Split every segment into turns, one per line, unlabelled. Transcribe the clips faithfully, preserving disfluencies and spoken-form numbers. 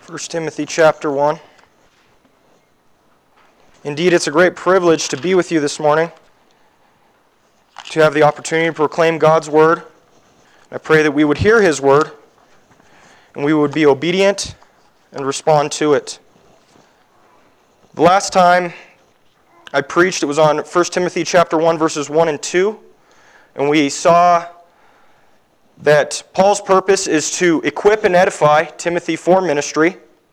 First Timothy chapter one. Indeed, it's a great privilege to be with you this morning, to have the opportunity to proclaim God's word. I pray that we would hear His word, and we would be obedient and respond to it. The last time I preached, it was on First Timothy chapter one, verses one and two, and we saw that Paul's purpose is to equip and edify Timothy for ministry.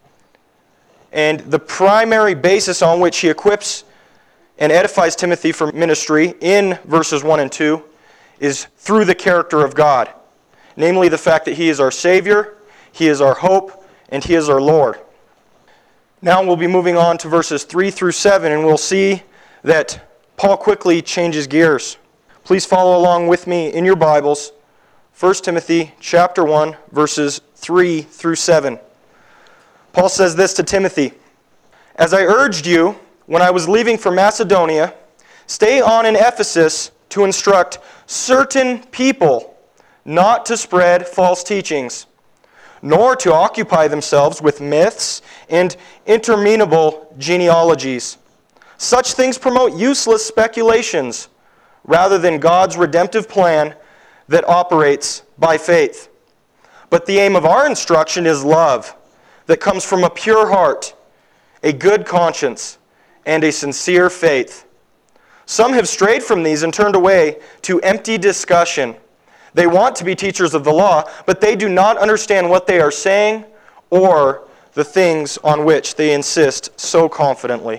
And the primary basis on which he equips and edifies Timothy for ministry in verses one and two is through the character of God. Namely, the fact that He is our Savior, He is our hope, and He is our Lord. Now we'll be moving on to verses three through seven, and we'll see that Paul quickly changes gears. Please follow along with me in your Bibles. First Timothy chapter one, verses three through seven. Paul says this to Timothy: "As I urged you when I was leaving for Macedonia, stay on in Ephesus to instruct certain people not to spread false teachings, nor to occupy themselves with myths and interminable genealogies. Such things promote useless speculations rather than God's redemptive plan that operates by faith. But the aim of our instruction is love that comes from a pure heart, a good conscience, and a sincere faith. Some have strayed from these and turned away to empty discussion. They want to be teachers of the law, but they do not understand what they are saying or the things on which they insist so confidently."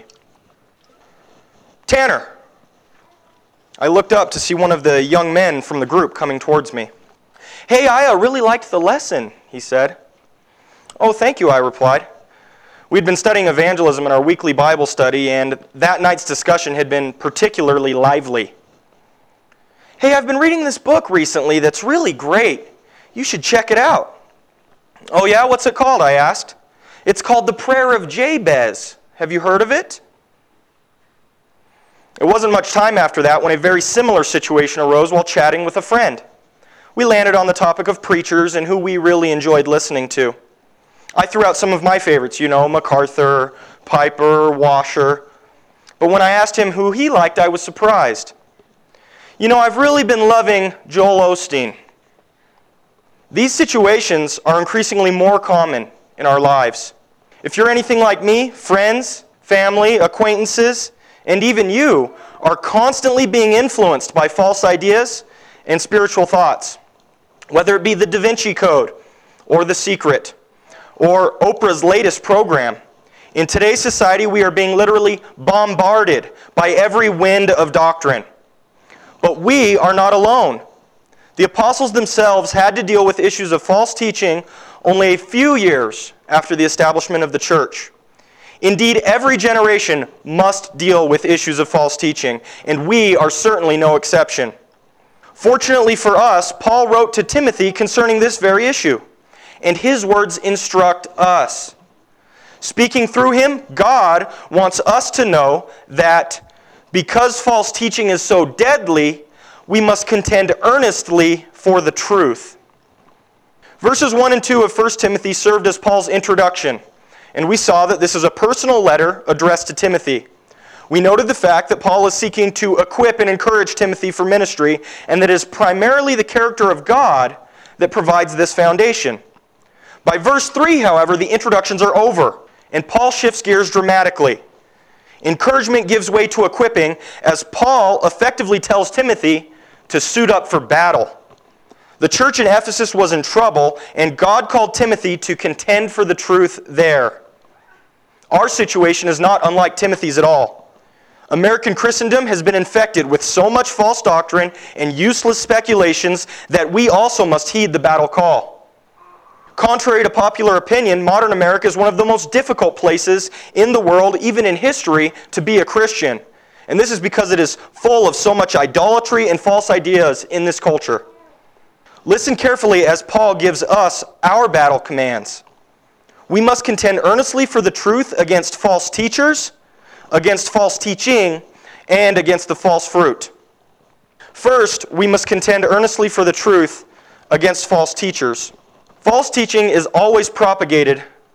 "Tanner." I looked up to see one of the young men from the group coming towards me. "Hey, I uh, really liked the lesson," he said. "Oh, thank you," I replied. We'd been studying evangelism in our weekly Bible study, and that night's discussion had been particularly lively. "Hey, I've been reading this book recently that's really great. You should check it out." "Oh yeah, what's it called?" I asked. "It's called The Prayer of Jabez. Have you heard of it?" It wasn't much time after that when a very similar situation arose while chatting with a friend. We landed on the topic of preachers and who we really enjoyed listening to. I threw out some of my favorites, you know, MacArthur, Piper, Washer. But when I asked him who he liked, I was surprised. "You know, I've really been loving Joel Osteen." These situations are increasingly more common in our lives. If you're anything like me, friends, family, acquaintances, and even you are constantly being influenced by false ideas and spiritual thoughts, whether it be the Da Vinci Code or The Secret or Oprah's latest program. In today's society, we are being literally bombarded by every wind of doctrine. But we are not alone. The apostles themselves had to deal with issues of false teaching only a few years after the establishment of the church. Indeed, every generation must deal with issues of false teaching, and we are certainly no exception. Fortunately for us, Paul wrote to Timothy concerning this very issue, and his words instruct us. Speaking through him, God wants us to know that because false teaching is so deadly, we must contend earnestly for the truth. Verses one and two of First Timothy served as Paul's introduction, and we saw that this is a personal letter addressed to Timothy. We noted the fact that Paul is seeking to equip and encourage Timothy for ministry, and that it is primarily the character of God that provides this foundation. By verse three, however, the introductions are over, and Paul shifts gears dramatically. Encouragement gives way to equipping as Paul effectively tells Timothy to suit up for battle. The church in Ephesus was in trouble, and God called Timothy to contend for the truth there. Our situation is not unlike Timothy's at all. American Christendom has been infected with so much false doctrine and useless speculations that we also must heed the battle call. Contrary to popular opinion, modern America is one of the most difficult places in the world, even in history, to be a Christian. And this is because it is full of so much idolatry and false ideas in this culture. Listen carefully as Paul gives us our battle commands. We must contend earnestly for the truth against false teachers, against false teaching, and against the false fruit. First, we must contend earnestly for the truth against false teachers. False teaching is always propagated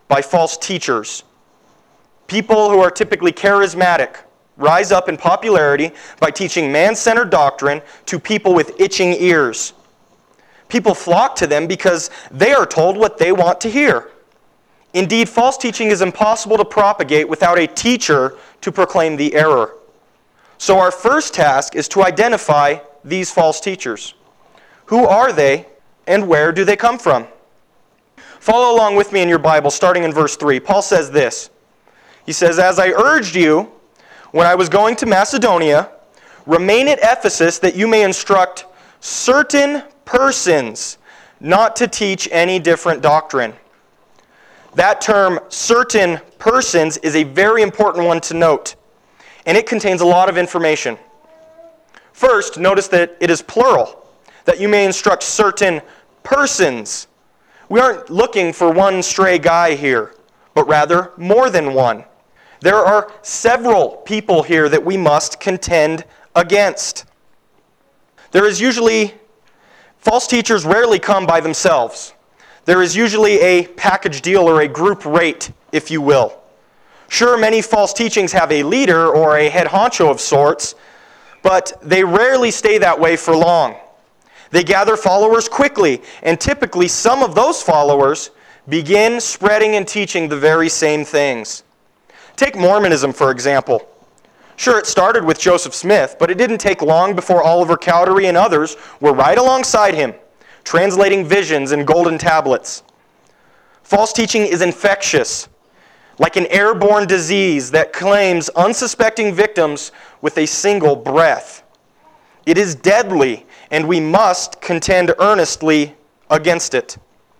by false teachers. People who are typically charismatic rise up in popularity by teaching man-centered doctrine to people with itching ears. People flock to them because they are told what they want to hear. Indeed, false teaching is impossible to propagate without a teacher to proclaim the error. So our first task is to identify these false teachers. Who are they, and where do they come from? Follow along with me in your Bible, starting in verse three. Paul says this. He says, "As I urged you when I was going to Macedonia, remain at Ephesus that you may instruct certain persons not to teach any different doctrine." That term, certain persons, is a very important one to note, and it contains a lot of information. First, notice that it is plural, that you may instruct certain persons. We aren't looking for one stray guy here, but rather more than one. There are several people here that we must contend against. There is usually, false teachers rarely come by themselves. There is usually a package deal or a group rate, if you will. Sure, many false teachings have a leader or a head honcho of sorts, but they rarely stay that way for long. They gather followers quickly, and typically some of those followers begin spreading and teaching the very same things. Take Mormonism, for example. Sure, it started with Joseph Smith, but it didn't take long before Oliver Cowdery and others were right alongside him, translating visions in golden tablets. False teaching is infectious, like an airborne disease that claims unsuspecting victims with a single breath. It is deadly, and we must contend earnestly against it.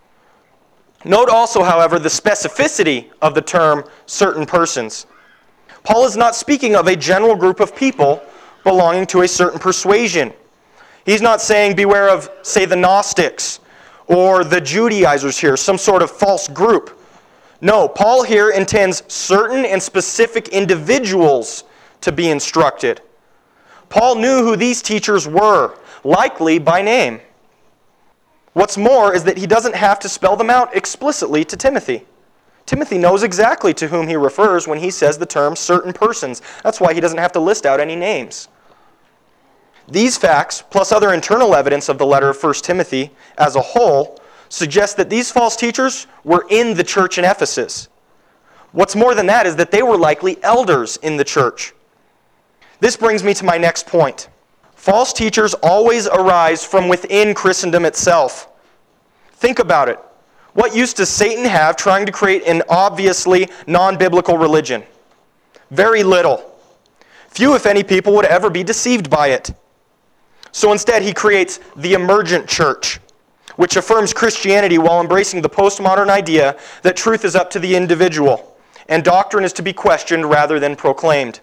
Note also, however, the specificity of the term certain persons. Paul is not speaking of a general group of people belonging to a certain persuasion. He's not saying beware of, say, the Gnostics or the Judaizers here, some sort of false group. No, Paul here intends certain and specific individuals to be instructed. Paul knew who these teachers were, likely by name. What's more is that he doesn't have to spell them out explicitly to Timothy. Timothy knows exactly to whom he refers when he says the term certain persons. That's why he doesn't have to list out any names. These facts, plus other internal evidence of the letter of First Timothy as a whole, suggest that these false teachers were in the church in Ephesus. What's more than that is that they were likely elders in the church. This brings me to my next point. False teachers always arise from within Christendom itself. Think about it. What use does Satan have trying to create an obviously non-biblical religion? Very little. Few, if any, people would ever be deceived by it. So instead, he creates the emergent church, which affirms Christianity while embracing the postmodern idea that truth is up to the individual, and doctrine is to be questioned rather than proclaimed.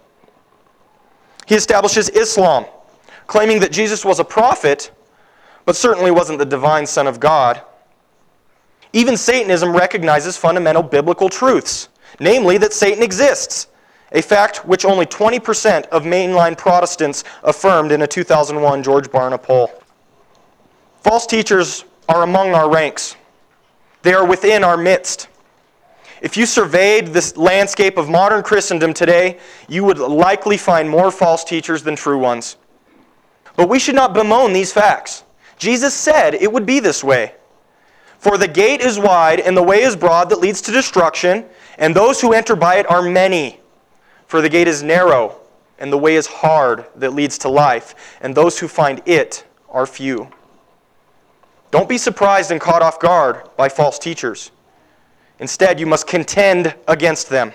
He establishes Islam, claiming that Jesus was a prophet, but certainly wasn't the divine Son of God. Even Satanism recognizes fundamental biblical truths, namely that Satan exists, a fact which only twenty percent of mainline Protestants affirmed in a two thousand one George Barna poll. False teachers are among our ranks. They are within our midst. If you surveyed this landscape of modern Christendom today, you would likely find more false teachers than true ones. But we should not bemoan these facts. Jesus said it would be this way. For the gate is wide and the way is broad that leads to destruction, and those who enter by it are many. For the gate is narrow and the way is hard that leads to life, and those who find it are few. Don't be surprised and caught off guard by false teachers. Instead, you must contend against them.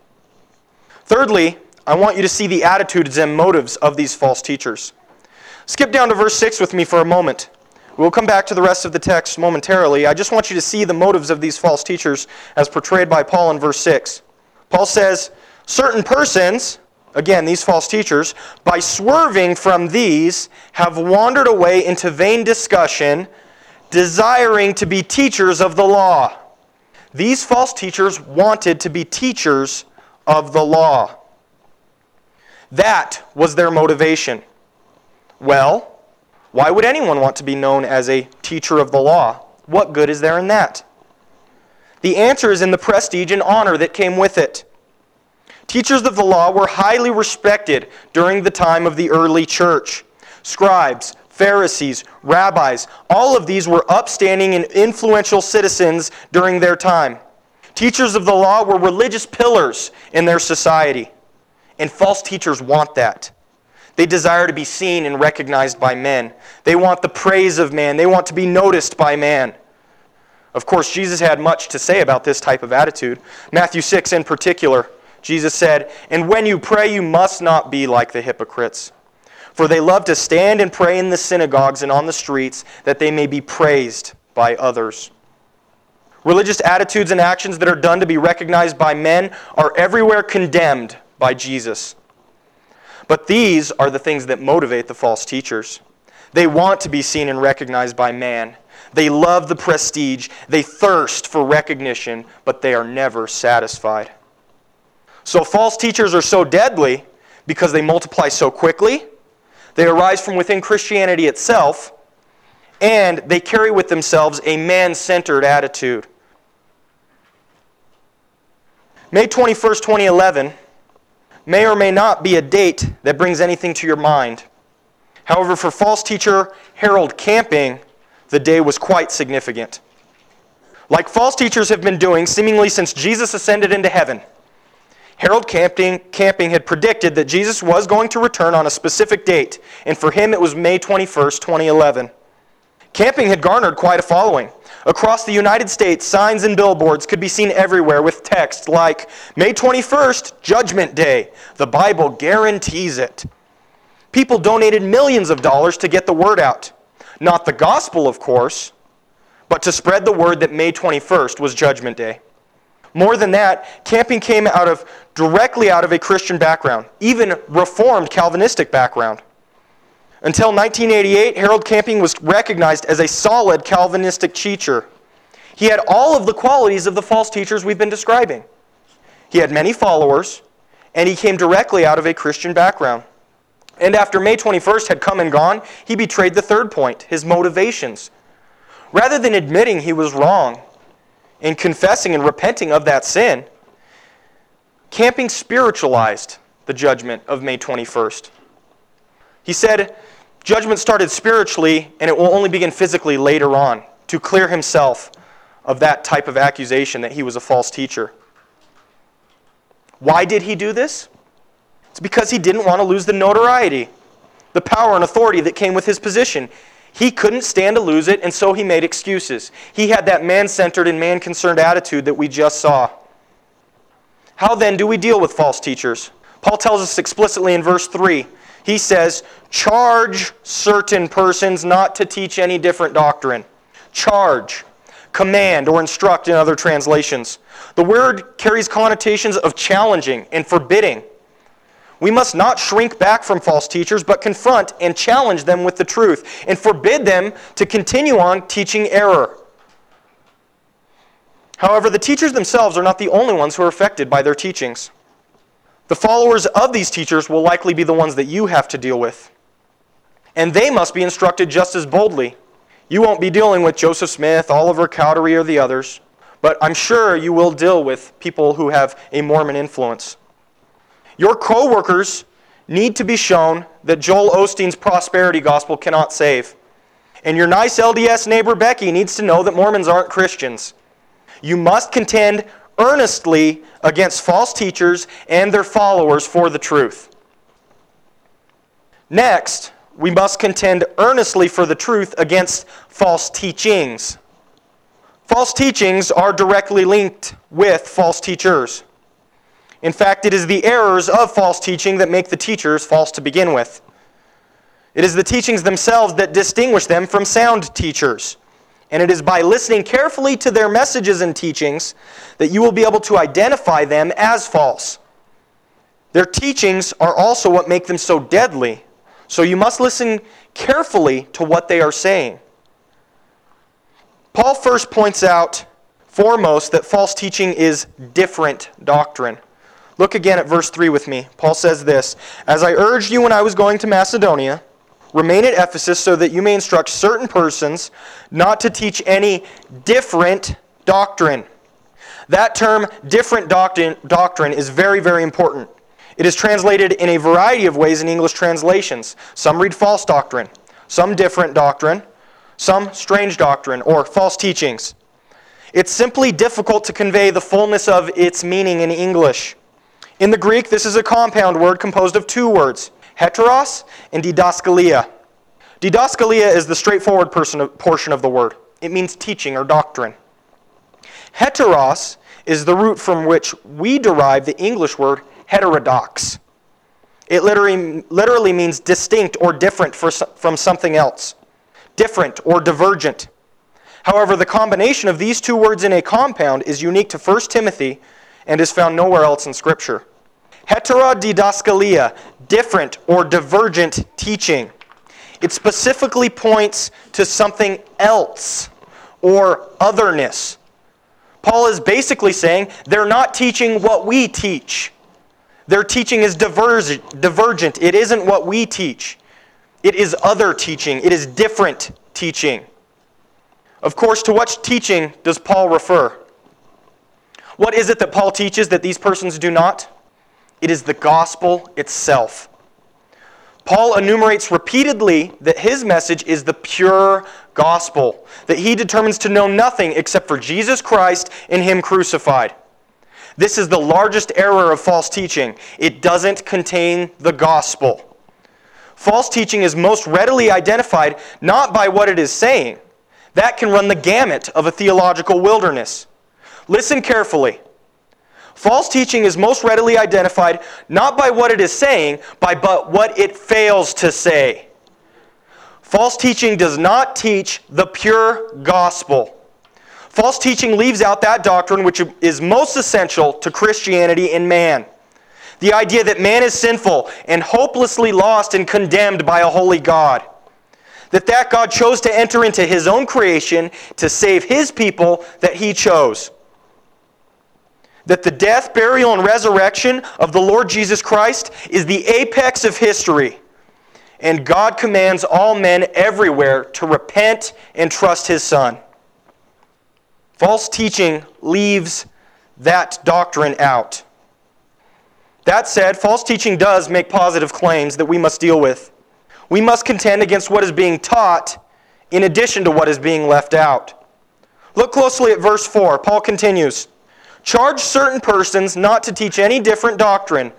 Thirdly, I want you to see the attitudes and motives of these false teachers. Skip down to verse six with me for a moment. We'll come back to the rest of the text momentarily. I just want you to see the motives of these false teachers as portrayed by Paul in verse six. Paul says, certain persons, again, these false teachers, by swerving from these, have wandered away into vain discussion, desiring to be teachers of the law. These false teachers wanted to be teachers of the law. That was their motivation. Well, why would anyone want to be known as a teacher of the law? What good is there in that? The answer is in the prestige and honor that came with it. Teachers of the law were highly respected during the time of the early church. Scribes, Pharisees, rabbis, all of these were upstanding and influential citizens during their time. Teachers of the law were religious pillars in their society. And false teachers want that. They desire to be seen and recognized by men. They want the praise of man. They want to be noticed by man. Of course, Jesus had much to say about this type of attitude. Matthew six in particular, Jesus said, "And when you pray, you must not be like the hypocrites. For they love to stand and pray in the synagogues and on the streets, that they may be praised by others." Religious attitudes and actions that are done to be recognized by men are everywhere condemned by Jesus. But these are the things that motivate the false teachers. They want to be seen and recognized by man. They love the prestige. They thirst for recognition, but they are never satisfied. So false teachers are so deadly because they multiply so quickly, they arise from within Christianity itself, and they carry with themselves a man-centered attitude. May twenty-first, twenty eleven may or may not be a date that brings anything to your mind. However, for false teacher Harold Camping, the day was quite significant. Like false teachers have been doing seemingly since Jesus ascended into heaven, Harold Camping, Camping had predicted that Jesus was going to return on a specific date, and for him it was May twenty-first, twenty eleven. Camping had garnered quite a following. Across the United States, signs and billboards could be seen everywhere with text like, "May twenty-first, Judgment Day. The Bible guarantees it." People donated millions of dollars to get the word out. Not the gospel, of course, but to spread the word that May twenty-first was Judgment Day. More than that, Camping came out of directly out of a Christian background, even Reformed Calvinistic background. Until nineteen eighty-eight, Harold Camping was recognized as a solid Calvinistic teacher. He had all of the qualities of the false teachers we've been describing. He had many followers, and he came directly out of a Christian background. And after May twenty-first had come and gone, he betrayed the third point, his motivations. Rather than admitting he was wrong and confessing and repenting of that sin, Camping spiritualized the judgment of May twenty-first. He said, judgment started spiritually and it will only begin physically later on, to clear himself of that type of accusation that he was a false teacher. Why did he do this? It's because he didn't want to lose the notoriety, the power and authority that came with his position. He couldn't stand to lose it, and so he made excuses. He had that man-centered and man-concerned attitude that we just saw. How then do we deal with false teachers? Paul tells us explicitly in verse three. He says, charge certain persons not to teach any different doctrine. Charge, command, or instruct in other translations. The word carries connotations of challenging and forbidding. We must not shrink back from false teachers, but confront and challenge them with the truth and forbid them to continue on teaching error. However, the teachers themselves are not the only ones who are affected by their teachings. The followers of these teachers will likely be the ones that you have to deal with. And they must be instructed just as boldly. You won't be dealing with Joseph Smith, Oliver Cowdery, or the others, but I'm sure you will deal with people who have a Mormon influence. Your co-workers need to be shown that Joel Osteen's prosperity gospel cannot save. And your nice L D S neighbor Becky needs to know that Mormons aren't Christians. You must contend earnestly against false teachers and their followers for the truth. Next, we must contend earnestly for the truth against false teachings. False teachings are directly linked with false teachers. In fact, it is the errors of false teaching that make the teachers false to begin with. It is the teachings themselves that distinguish them from sound teachers. And it is by listening carefully to their messages and teachings that you will be able to identify them as false. Their teachings are also what make them so deadly, so you must listen carefully to what they are saying. Paul first points out, foremost, that false teaching is different doctrine. Look again at verse three with me. Paul says this, "As I urged you when I was going to Macedonia, remain at Ephesus so that you may instruct certain persons not to teach any different doctrine." That term, different doctrine, doctrine, is very, very important. It is translated in a variety of ways in English translations. Some read false doctrine, some different doctrine, some strange doctrine, or false teachings. It's simply difficult to convey the fullness of its meaning in English. In the Greek, this is a compound word composed of two words, heteros and didaskalia. Didaskalia is the straightforward person, portion of the word. It means teaching or doctrine. Heteros is the root from which we derive the English word heterodox. It literally, literally means distinct or different for, from something else. Different or divergent. However, the combination of these two words in a compound is unique to First Timothy and is found nowhere else in Scripture. Heterodidaskalia, different or divergent teaching. It specifically points to something else or otherness. Paul is basically saying they're not teaching what we teach. Their teaching is divergent. It isn't what we teach. It is other teaching. It is different teaching. Of course, to what teaching does Paul refer? What is it that Paul teaches that these persons do not? It is the gospel itself. Paul enumerates repeatedly that his message is the pure gospel, that he determines to know nothing except for Jesus Christ and Him crucified. This is the largest error of false teaching. It doesn't contain the gospel. False teaching is most readily identified not by what it is saying. That can run the gamut of a theological wilderness. Listen carefully. False teaching is most readily identified not by what it is saying, by but what it fails to say. False teaching does not teach the pure gospel. False teaching leaves out that doctrine which is most essential to Christianity in man. The idea that man is sinful and hopelessly lost and condemned by a holy God. That that God chose to enter into His own creation to save His people that He chose. That the death, burial, and resurrection of the Lord Jesus Christ is the apex of history. And God commands all men everywhere to repent and trust His Son. False teaching leaves that doctrine out. That said, false teaching does make positive claims that we must deal with. We must contend against what is being taught in addition to what is being left out. Look closely at verse four. Paul continues, "Charge certain persons not to teach any different doctrine,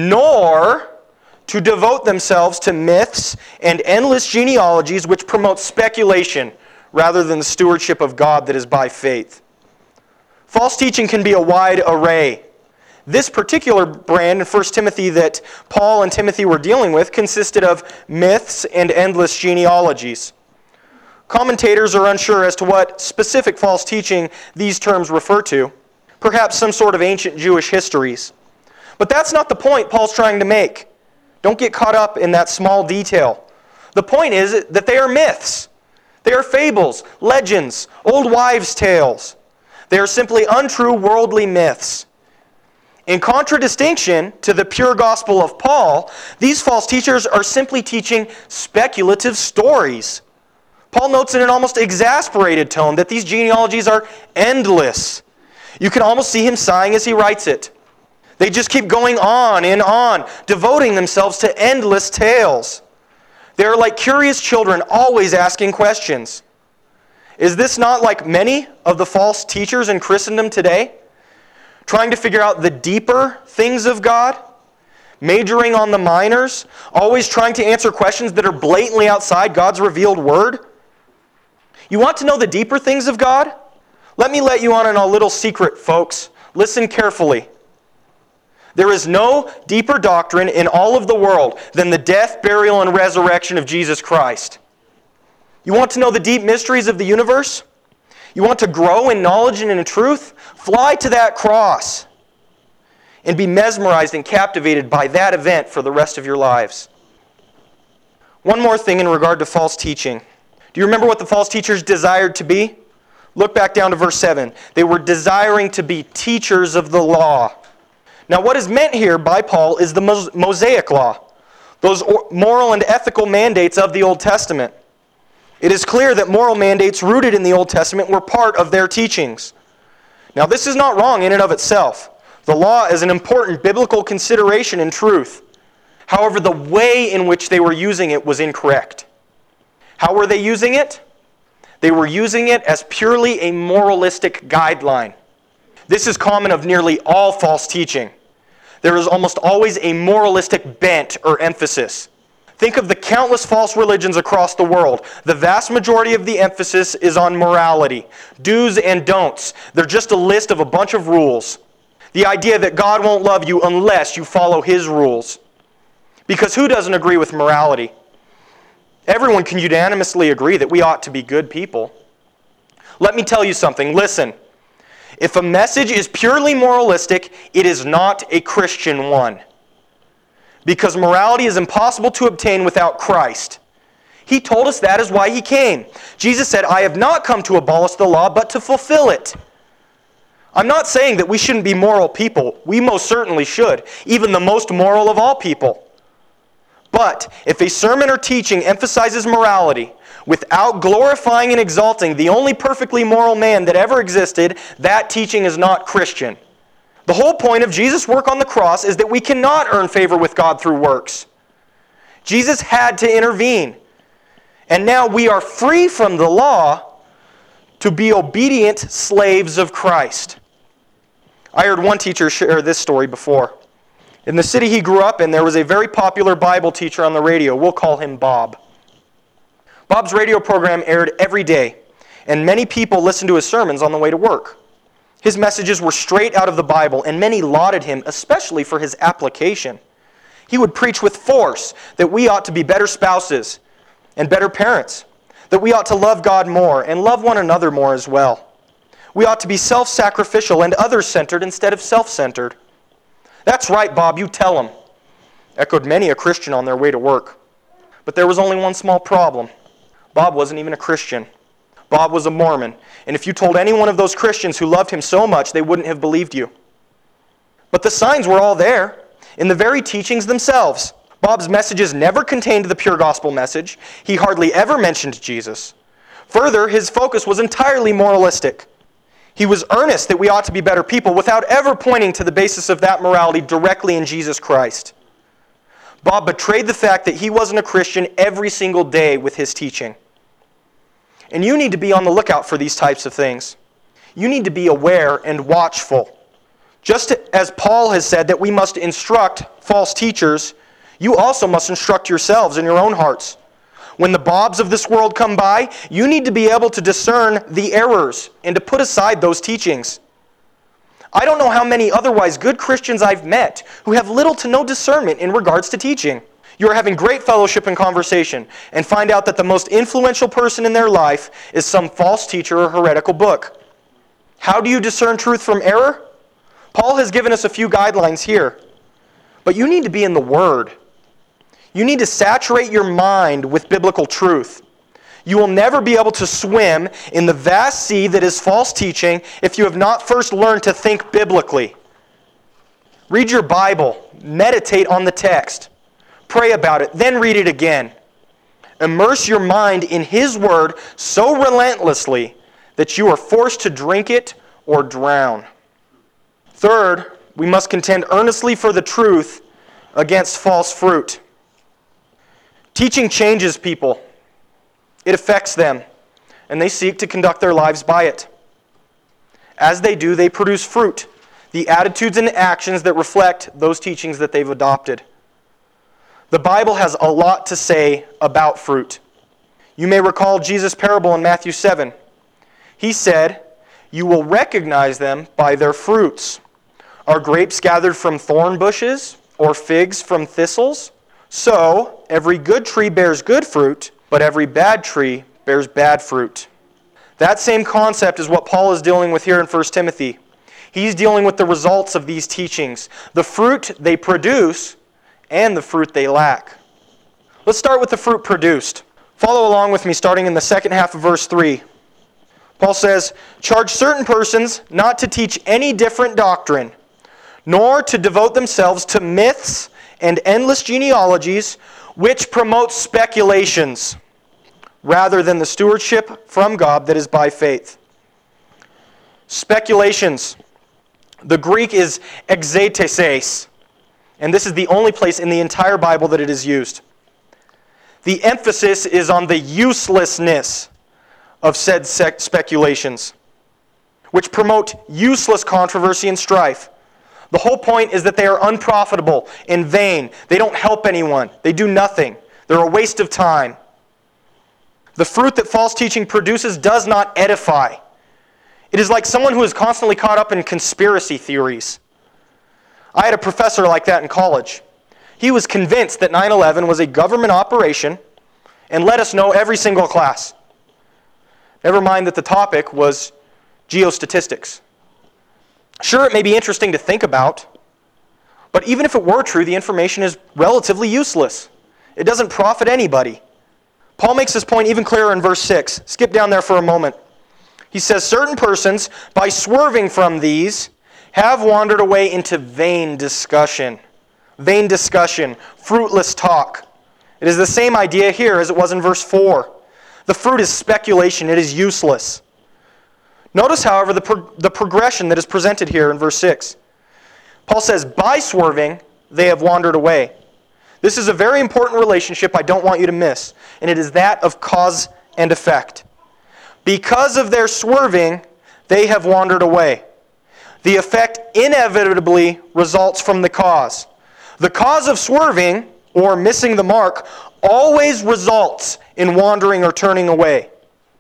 nor to devote themselves to myths and endless genealogies which promote speculation rather than the stewardship of God that is by faith." False teaching can be a wide array. This particular brand in First Timothy that Paul and Timothy were dealing with consisted of myths and endless genealogies. Commentators are unsure as to what specific false teaching these terms refer to. Perhaps some sort of ancient Jewish histories. But that's not the point Paul's trying to make. Don't get caught up in that small detail. The point is that they are myths. They are fables, legends, old wives' tales. They are simply untrue worldly myths. In contradistinction to the pure gospel of Paul, these false teachers are simply teaching speculative stories. Paul notes in an almost exasperated tone that these genealogies are endless. You can almost see him sighing as he writes it. They just keep going on and on, devoting themselves to endless tales. They are like curious children, always asking questions. Is this not like many of the false teachers in Christendom today? Trying to figure out the deeper things of God? Majoring on the minors? Always trying to answer questions that are blatantly outside God's revealed Word? You want to know the deeper things of God? Let me let you on a little secret, folks. Listen carefully. There is no deeper doctrine in all of the world than the death, burial, and resurrection of Jesus Christ. You want to know the deep mysteries of the universe? You want to grow in knowledge and in truth? Fly to that cross and be mesmerized and captivated by that event for the rest of your lives. One more thing in regard to false teaching. Do you remember what the false teachers desired to be? Look back down to verse seven. They were desiring to be teachers of the law. Now what is meant here by Paul is the Mosaic law, those moral and ethical mandates of the Old Testament. It is clear that moral mandates rooted in the Old Testament were part of their teachings. Now, this is not wrong in and of itself. The law is an important biblical consideration in truth. However, the way in which they were using it was incorrect. How were they using it? They were using it as purely a moralistic guideline. This is common of nearly all false teaching. There is almost always a moralistic bent or emphasis. Think of the countless false religions across the world. The vast majority of the emphasis is on morality. Do's and don'ts. They're just a list of a bunch of rules. The idea that God won't love you unless you follow His rules. Because who doesn't agree with morality? Everyone can unanimously agree that we ought to be good people. Let me tell you something. Listen. If a message is purely moralistic, it is not a Christian one. Because morality is impossible to obtain without Christ. He told us that is why He came. Jesus said, I have not come to abolish the law, but to fulfill it. I'm not saying that we shouldn't be moral people. We most certainly should, even the most moral of all people. But if a sermon or teaching emphasizes morality without glorifying and exalting the only perfectly moral man that ever existed, that teaching is not Christian. The whole point of Jesus' work on the cross is that we cannot earn favor with God through works. Jesus had to intervene. And now we are free from the law to be obedient slaves of Christ. I heard one teacher share this story before. In the city he grew up in, there was a very popular Bible teacher on the radio. We'll call him Bob. Bob's radio program aired every day, and many people listened to his sermons on the way to work. His messages were straight out of the Bible, and many lauded him, especially for his application. He would preach with force that we ought to be better spouses and better parents, that we ought to love God more and love one another more as well. We ought to be self-sacrificial and others-centered instead of self-centered. That's right, Bob, you tell him, echoed many a Christian on their way to work. But there was only one small problem. Bob wasn't even a Christian. Bob was a Mormon, and if you told any one of those Christians who loved him so much, they wouldn't have believed you. But the signs were all there, in the very teachings themselves. Bob's messages never contained the pure gospel message. He hardly ever mentioned Jesus. Further, his focus was entirely moralistic. He was earnest that we ought to be better people without ever pointing to the basis of that morality directly in Jesus Christ. Bob betrayed the fact that he wasn't a Christian every single day with his teaching. And you need to be on the lookout for these types of things. You need to be aware and watchful. Just as Paul has said that we must instruct false teachers, you also must instruct yourselves in your own hearts. When the Bobs of this world come by, you need to be able to discern the errors and to put aside those teachings. I don't know how many otherwise good Christians I've met who have little to no discernment in regards to teaching. You are having great fellowship and conversation and find out that the most influential person in their life is some false teacher or heretical book. How do you discern truth from error? Paul has given us a few guidelines here. But you need to be in the Word. You need to saturate your mind with biblical truth. You will never be able to swim in the vast sea that is false teaching if you have not first learned to think biblically. Read your Bible. Meditate on the text. Pray about it, then read it again. Immerse your mind in His Word so relentlessly that you are forced to drink it or drown. Third, we must contend earnestly for the truth against false fruit. Teaching changes people. It affects them, and they seek to conduct their lives by it. As they do, they produce fruit, the attitudes and actions that reflect those teachings that they've adopted. The Bible has a lot to say about fruit. You may recall Jesus' parable in Matthew seven. He said, "You will recognize them by their fruits. Are grapes gathered from thorn bushes, or figs from thistles? So, every good tree bears good fruit, but every bad tree bears bad fruit." That same concept is what Paul is dealing with here in First Timothy. He's dealing with the results of these teachings, the fruit they produce, and the fruit they lack. Let's start with the fruit produced. Follow along with me starting in the second half of verse three. Paul says, "Charge certain persons not to teach any different doctrine, nor to devote themselves to myths and endless genealogies, which promote speculations, rather than the stewardship from God that is by faith." Speculations. The Greek is exeteses, and this is the only place in the entire Bible that it is used. The emphasis is on the uselessness of said speculations, which promote useless controversy and strife. The whole point is that they are unprofitable, in vain. They don't help anyone. They do nothing. They're a waste of time. The fruit that false teaching produces does not edify. It is like someone who is constantly caught up in conspiracy theories. I had a professor like that in college. He was convinced that nine eleven was a government operation and let us know every single class. Never mind that the topic was geostatistics. Sure, it may be interesting to think about, but even if it were true, the information is relatively useless. It doesn't profit anybody. Paul makes this point even clearer in verse six. Skip down there for a moment. He says, certain persons, by swerving from these, have wandered away into vain discussion. Vain discussion, fruitless talk. It is the same idea here as it was in verse four. The fruit is speculation. It is useless. Notice, however, the, pro- the progression that is presented here in verse six. Paul says, by swerving, they have wandered away. This is a very important relationship I don't want you to miss, and it is that of cause and effect. Because of their swerving, they have wandered away. The effect inevitably results from the cause. The cause of swerving, or missing the mark, always results in wandering or turning away.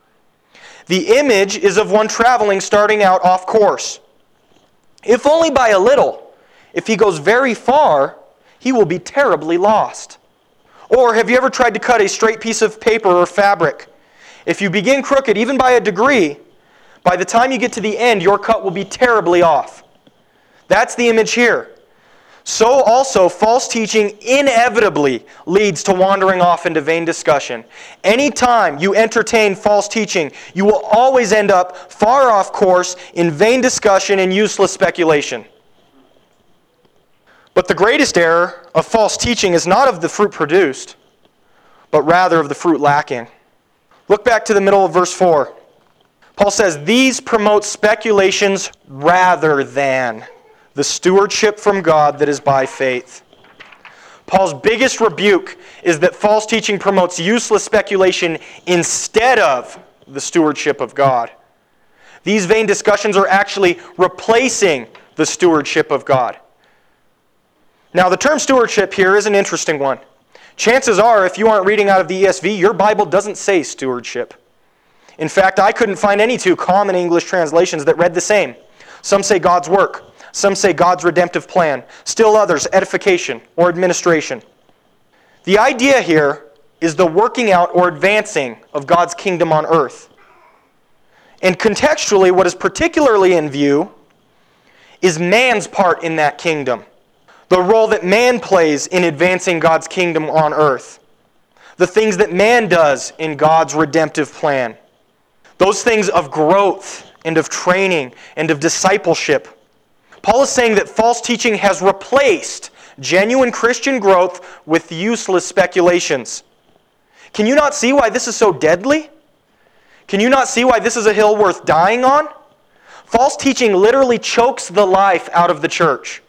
The image is of one traveling, starting out off course. If only by a little. If he goes very far, he will be terribly lost. Or have you ever tried to cut a straight piece of paper or fabric? If you begin crooked, even by a degree, by the time you get to the end, your cut will be terribly off. That's the image here. So also, false teaching inevitably leads to wandering off into vain discussion. Anytime you entertain false teaching, you will always end up far off course in vain discussion and useless speculation. But the greatest error of false teaching is not of the fruit produced, but rather of the fruit lacking. Look back to the middle of verse four. Paul says, these promote speculations rather than the stewardship from God that is by faith. Paul's biggest rebuke is that false teaching promotes useless speculation instead of the stewardship of God. These vain discussions are actually replacing the stewardship of God. Now, the term stewardship here is an interesting one. Chances are, if you aren't reading out of the E S V, your Bible doesn't say stewardship. In fact, I couldn't find any two common English translations that read the same. Some say God's work. Some say God's redemptive plan. Still others, edification or administration. The idea here is the working out or advancing of God's kingdom on earth. And contextually, what is particularly in view is man's part in that kingdom. The role that man plays in advancing God's kingdom on earth. The things that man does in God's redemptive plan. Those things of growth and of training and of discipleship. Paul is saying that false teaching has replaced genuine Christian growth with useless speculations. Can you not see why this is so deadly? Can you not see why this is a hill worth dying on? False teaching literally chokes the life out of the church.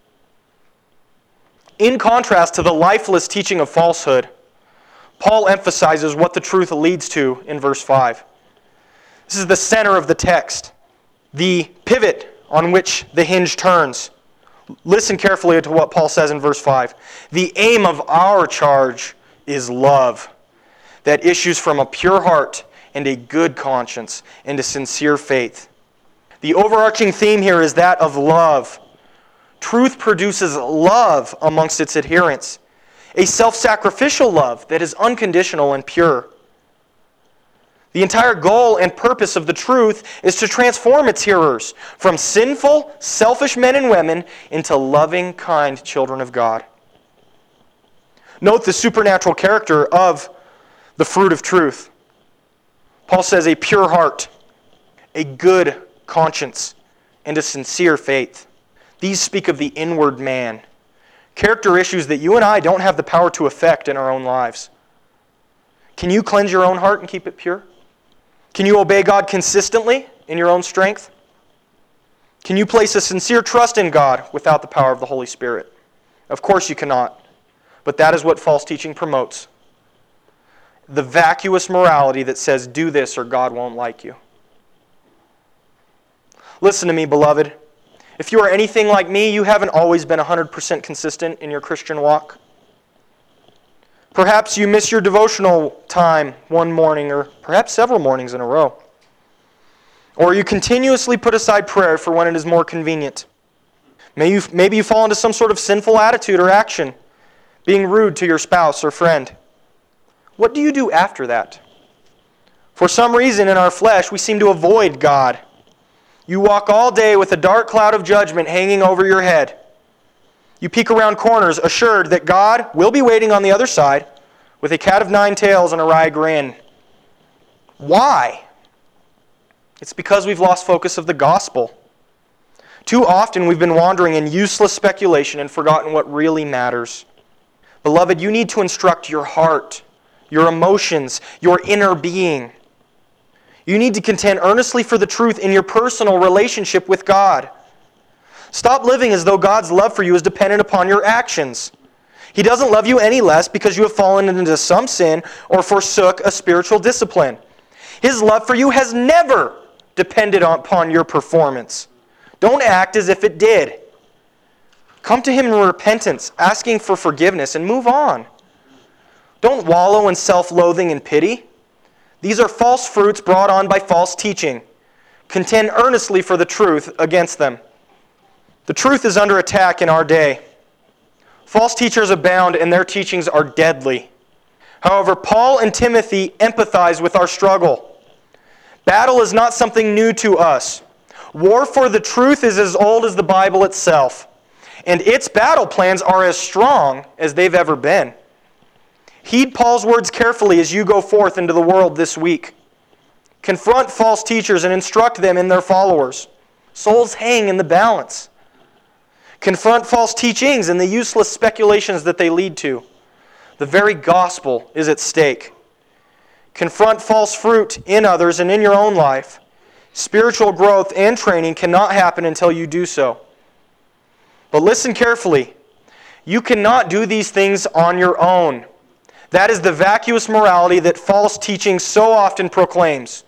In contrast to the lifeless teaching of falsehood, Paul emphasizes what the truth leads to in verse five. This is the center of the text, the pivot on which the hinge turns. Listen carefully to what Paul says in verse five. The aim of our charge is love, that issues from a pure heart and a good conscience and a sincere faith. The overarching theme here is that of love. Truth produces love amongst its adherents, a self-sacrificial love that is unconditional and pure. The entire goal and purpose of the truth is to transform its hearers from sinful, selfish men and women into loving, kind children of God. Note the supernatural character of the fruit of truth. Paul says a pure heart, a good conscience, and a sincere faith. These speak of the inward man, character issues that you and I don't have the power to affect in our own lives. Can you cleanse your own heart and keep it pure? Can you obey God consistently in your own strength? Can you place a sincere trust in God without the power of the Holy Spirit? Of course you cannot. But that is what false teaching promotes. The vacuous morality that says, do this or God won't like you. Listen to me, beloved. If you are anything like me, you haven't always been one hundred percent consistent in your Christian walk. Perhaps you miss your devotional time one morning or perhaps several mornings in a row. Or you continuously put aside prayer for when it is more convenient. Maybe you, maybe you fall into some sort of sinful attitude or action, being rude to your spouse or friend. What do you do after that? For some reason in our flesh, we seem to avoid God. You walk all day with a dark cloud of judgment hanging over your head. You peek around corners, assured that God will be waiting on the other side with a cat of nine tails and a wry grin. Why? It's because we've lost focus of the gospel. Too often we've been wandering in useless speculation and forgotten what really matters. Beloved, you need to instruct your heart, your emotions, your inner being. You need to contend earnestly for the truth in your personal relationship with God. Stop living as though God's love for you is dependent upon your actions. He doesn't love you any less because you have fallen into some sin or forsook a spiritual discipline. His love for you has never depended upon your performance. Don't act as if it did. Come to Him in repentance, asking for forgiveness, and move on. Don't wallow in self-loathing and pity. These are false fruits brought on by false teaching. Contend earnestly for the truth against them. The truth is under attack in our day. False teachers abound and their teachings are deadly. However, Paul and Timothy empathize with our struggle. Battle is not something new to us. War for the truth is as old as the Bible itself, and its battle plans are as strong as they've ever been. Heed Paul's words carefully as you go forth into the world this week. Confront false teachers and instruct them in their followers. Souls hang in the balance. Confront false teachings and the useless speculations that they lead to. The very gospel is at stake. Confront false fruit in others and in your own life. Spiritual growth and training cannot happen until you do so. But listen carefully. You cannot do these things on your own. That is the vacuous morality that false teaching so often proclaims.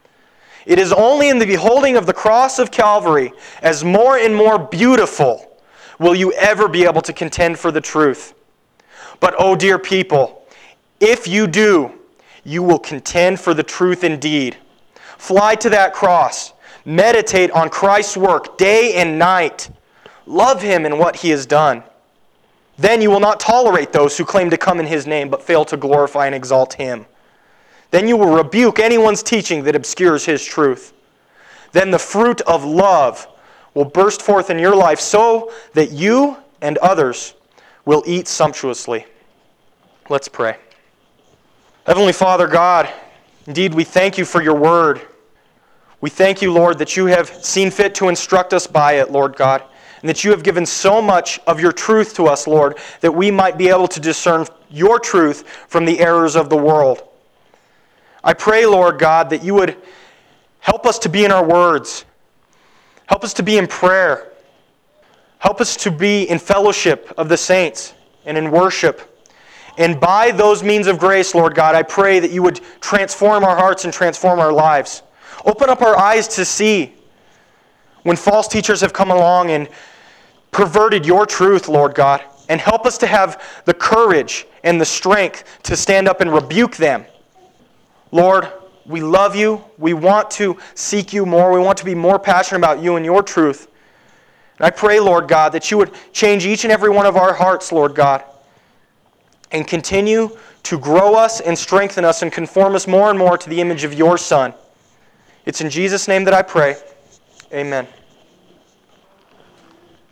It is only in the beholding of the cross of Calvary as more and more beautiful will you ever be able to contend for the truth. But, oh dear people, if you do, you will contend for the truth indeed. Fly to that cross. Meditate on Christ's work day and night. Love Him and what He has done. Then you will not tolerate those who claim to come in His name but fail to glorify and exalt Him. Then you will rebuke anyone's teaching that obscures His truth. Then the fruit of love will burst forth in your life so that you and others will eat sumptuously. Let's pray. Heavenly Father God, indeed we thank You for Your word. We thank You, Lord, that You have seen fit to instruct us by it, Lord God, and that You have given so much of Your truth to us, Lord, that we might be able to discern Your truth from the errors of the world. I pray, Lord God, that You would help us to be in our words. Help us to be in prayer. Help us to be in fellowship of the saints and in worship. And by those means of grace, Lord God, I pray that You would transform our hearts and transform our lives. Open up our eyes to see when false teachers have come along and perverted Your truth, Lord God, and help us to have the courage and the strength to stand up and rebuke them. Lord, we love You. We want to seek You more. We want to be more passionate about You and Your truth. And I pray, Lord God, that You would change each and every one of our hearts, Lord God, and continue to grow us and strengthen us and conform us more and more to the image of Your Son. It's in Jesus' name that I pray. Amen.